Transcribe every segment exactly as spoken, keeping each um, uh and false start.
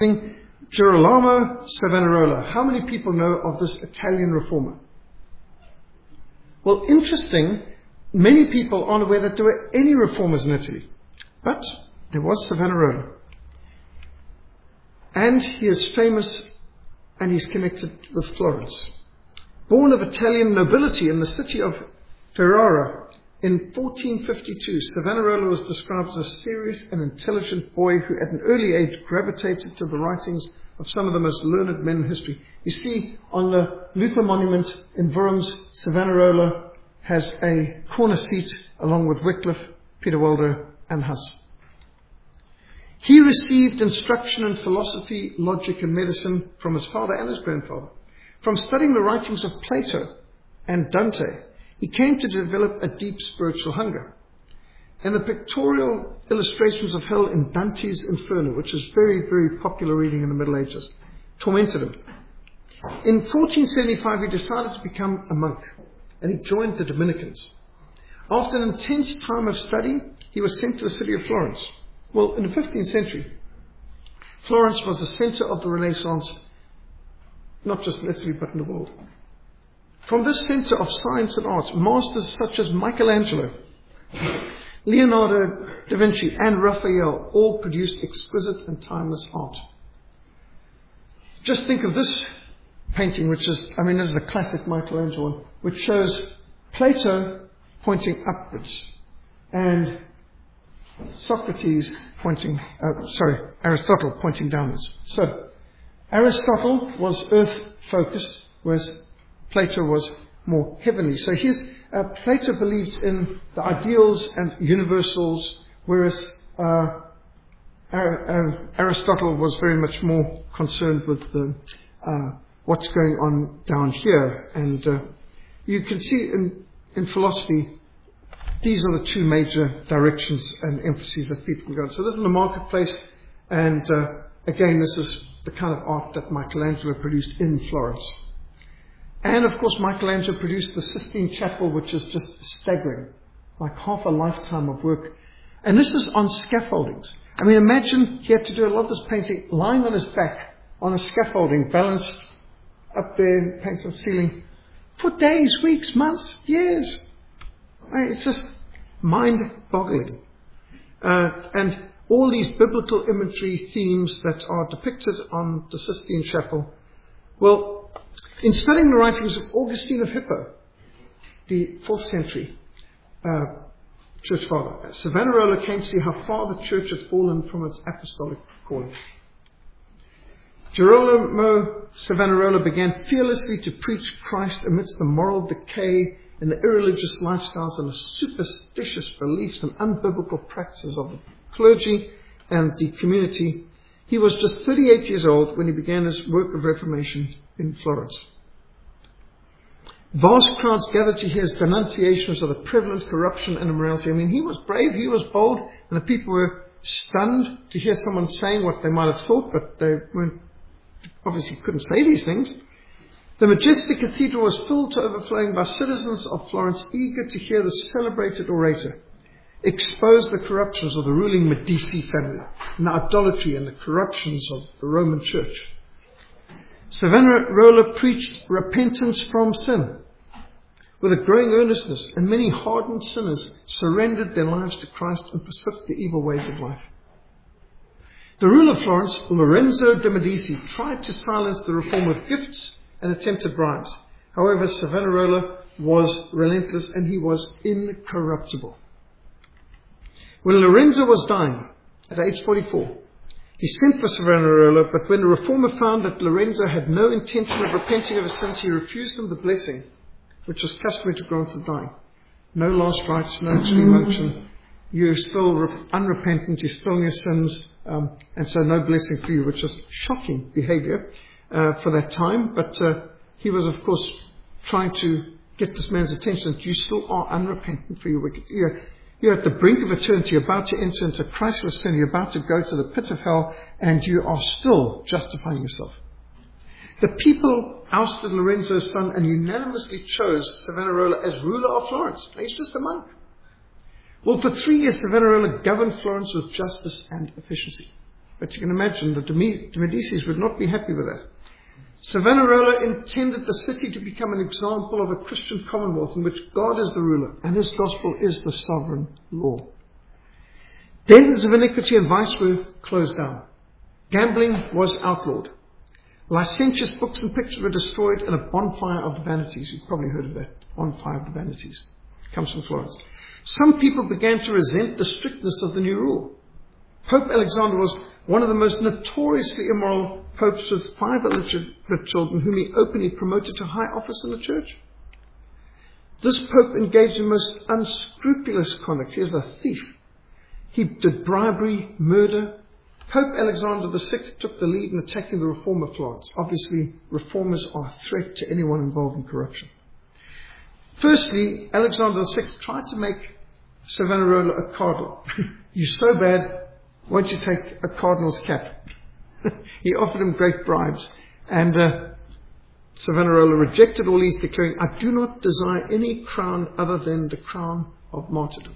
Girolamo Savonarola. How many people know of this Italian reformer? Well, interesting, many people aren't aware that there were any reformers in Italy. But there was Savonarola. And he is famous and he's connected with Florence. Born of Italian nobility in the city of Ferrara in fourteen fifty-two, Savonarola was described as a serious and intelligent boy who at an early age gravitated to the writings of some of the most learned men in history. You see, on the Luther monument in Worms, Savonarola has a corner seat along with Wycliffe, Peter Waldo, and Huss. He received instruction in philosophy, logic, and medicine from his father and his grandfather. From studying the writings of Plato and Dante, he came to develop a deep spiritual hunger. And the pictorial illustrations of hell in Dante's Inferno, which is very, very popular reading in the Middle Ages, tormented him. In fourteen seventy-five, he decided to become a monk, and he joined the Dominicans. After an intense time of study, he was sent to the city of Florence. Well, in the fifteenth century, Florence was the center of the Renaissance, not just in Italy, but in the world. From this center of science and art, masters such as Michelangelo, Leonardo da Vinci, and Raphael all produced exquisite and timeless art. Just think of this painting, which is, I mean, this is a classic Michelangelo one, which shows Plato pointing upwards and Socrates pointing, uh, sorry, Aristotle pointing downwards. So, Aristotle was earth-focused, whereas Plato was more heavenly. So here's, uh, Plato believed in the ideals and universals, whereas uh, Ar- uh, Aristotle was very much more concerned with the, uh, what's going on down here. And uh, you can see in, in philosophy, these are the two major directions and emphases that people can go on. So this is the marketplace, and uh, again, this is the kind of art that Michelangelo produced in Florence. And of course, Michelangelo produced the Sistine Chapel, which is just staggering, like half a lifetime of work. And this is on scaffoldings. I mean, imagine he had to do a lot of this painting lying on his back on a scaffolding, balanced up there, painted on the ceiling, for days, weeks, months, years. It's just mind-boggling. Uh, and all these biblical imagery themes that are depicted on the Sistine Chapel. Well, in studying the writings of Augustine of Hippo, the fourth century uh, church father, Savonarola came to see how far the church had fallen from its apostolic calling. Girolamo Savonarola began fearlessly to preach Christ amidst the moral decay and the irreligious lifestyles and the superstitious beliefs and unbiblical practices of the clergy and the community. He was just thirty-eight years old when he began his work of reformation in Florence. Vast crowds gathered to hear his denunciations of the prevalent corruption and immorality. I mean, he was brave, he was bold, and the people were stunned to hear someone saying what they might have thought, but they weren't, obviously couldn't say these things. The majestic cathedral was filled to overflowing by citizens of Florence eager to hear the celebrated orator expose the corruptions of the ruling Medici family and the idolatry and the corruptions of the Roman Church. Savonarola preached repentance from sin with a growing earnestness, and many hardened sinners surrendered their lives to Christ and forsook the evil ways of life. The ruler of Florence, Lorenzo de' Medici, tried to silence the reform with gifts and attempted bribes. However, Savonarola was relentless and he was incorruptible. When Lorenzo was dying at age forty-four, he sent for Savonarola, but when the reformer found that Lorenzo had no intention of repenting of his sins, he refused him the blessing, which was customary to grant to dying. No last rites, no extreme unction. You're still re- unrepentant, you're still in your sins, um, and so no blessing for you, which was shocking behavior uh, for that time. But uh, he was, of course, trying to get this man's attention that you still are unrepentant for your wicked. You're, you're at the brink of eternity, you're about to enter into Christless sin, you're about to go to the pit of hell, and you are still justifying yourself. The people ousted Lorenzo's son and unanimously chose Savonarola as ruler of Florence. He's just a monk. Well, for three years, Savonarola governed Florence with justice and efficiency. But you can imagine that the Medicis would not be happy with that. Savonarola intended the city to become an example of a Christian commonwealth in which God is the ruler and his gospel is the sovereign law. Dens of iniquity and vice were closed down. Gambling was outlawed. Licentious books and pictures were destroyed, and a bonfire of the vanities. You've probably heard of that. Bonfire of the vanities. It comes from Florence. Some people began to resent the strictness of the new rule. Pope Alexander was one of the most notoriously immoral popes, with five illegitimate children whom he openly promoted to high office in the church. This pope engaged in most unscrupulous conduct. He is a thief. He did bribery, murder. Pope Alexander the Sixth took the lead in attacking the reform of Florence. Obviously, reformers are a threat to anyone involved in corruption. Firstly, Alexander the Sixth tried to make Savonarola a cardinal. You're so bad, won't you take a cardinal's cap? He offered him great bribes. And uh, Savonarola rejected all these, declaring, I do not desire any crown other than the crown of martyrdom.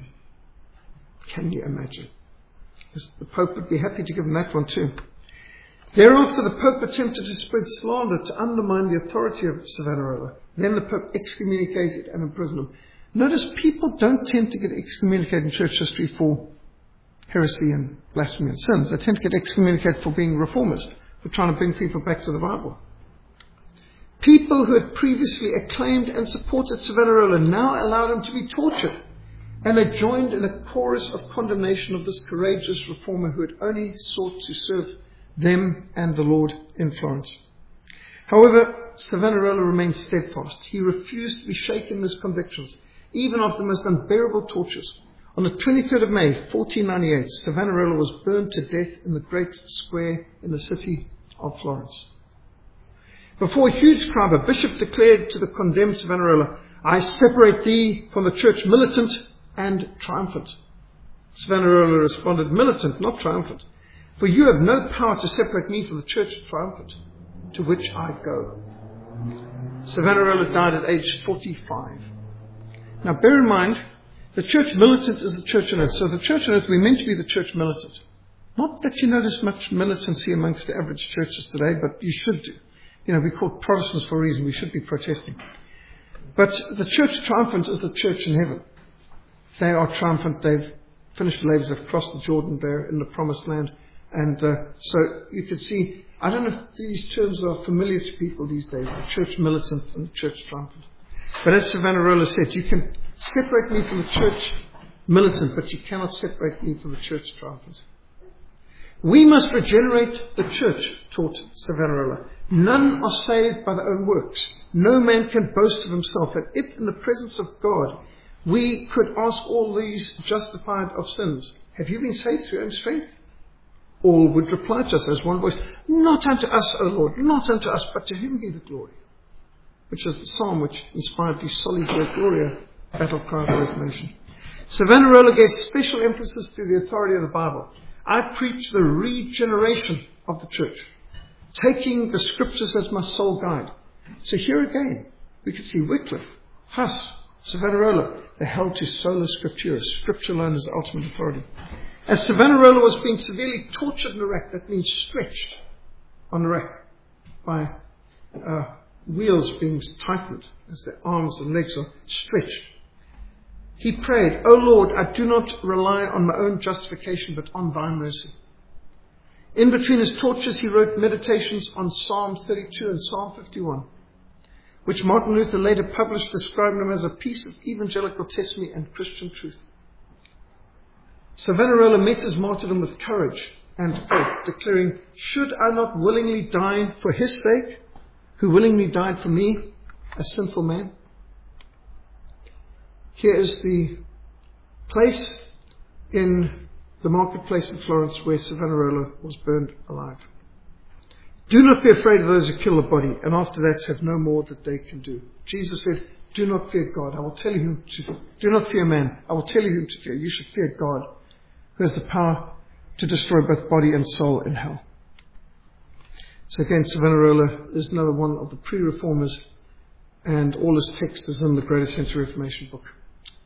Can you imagine? The Pope would be happy to give him that one too. Thereafter, the Pope attempted to spread slander to undermine the authority of Savonarola. Then the Pope excommunicated and imprisoned him. Notice people don't tend to get excommunicated in church history for heresy and blasphemy and sins. They tend to get excommunicated for being reformers, for trying to bring people back to the Bible. People who had previously acclaimed and supported Savonarola now allowed him to be tortured. And they joined in a chorus of condemnation of this courageous reformer who had only sought to serve them and the Lord in Florence. However, Savonarola remained steadfast. He refused to be shaken in his convictions, even after the most unbearable tortures. On the twenty-third of May, fourteen ninety-eight, Savonarola was burned to death in the great square in the city of Florence. Before a huge crowd, a bishop declared to the condemned Savonarola, I separate thee from the church militant and triumphant. Savonarola responded, militant, not triumphant. For you have no power to separate me from the church triumphant, to which I go. Savonarola died at age forty-five. Now bear in mind, the church militant is the church on earth. So the church on earth, we're meant to be the church militant. Not that you notice much militancy amongst the average churches today, but you should do. You know, we're called Protestants for a reason. We should be protesting. But the church triumphant is the church in heaven. They are triumphant. They've finished the labors. They've crossed the Jordan. They're in the promised land. And uh, so you can see, I don't know if these terms are familiar to people these days, the church militant and the church triumphant. But as Savonarola said, you can separate me from the church militant, but you cannot separate me from the church triumphant. We must regenerate the church, taught Savonarola. None are saved by their own works. No man can boast of himself. And if in the presence of God we could ask all these justified of sins, have you been saved through your own strength? All would reply to us as one voice, not unto us, O Lord, not unto us, but to him be the glory. Which is the psalm which inspired the Soli Deo Gloria battle cry of the Reformation. Savonarola gave special emphasis to the authority of the Bible. I preach the regeneration of the church, taking the scriptures as my sole guide. So here again, we can see Wycliffe, Huss, Savonarola, they held to sola scriptura. Scripture alone is the ultimate authority. As Savonarola was being severely tortured in the rack, that means stretched on the rack by uh, wheels being tightened as their arms and legs are stretched, he prayed, O Lord, I do not rely on my own justification, but on thy mercy. In between his tortures, he wrote meditations on Psalm thirty-two and Psalm fifty-one, which Martin Luther later published, describing them as a piece of evangelical testimony and Christian truth. Savonarola met his martyrdom with courage and faith, declaring, should I not willingly die for his sake, who willingly died for me, a sinful man? Here is the place in the marketplace in Florence where Savonarola was burned alive. Do not be afraid of those who kill the body, and after that have no more that they can do. Jesus said, do not fear God. I will tell you whom to do not fear man. I will tell you whom to fear. You should fear God, who has the power to destroy both body and soul in hell. So again, Savonarola is another one of the pre-reformers, and all his text is in the Greater Century Reformation book.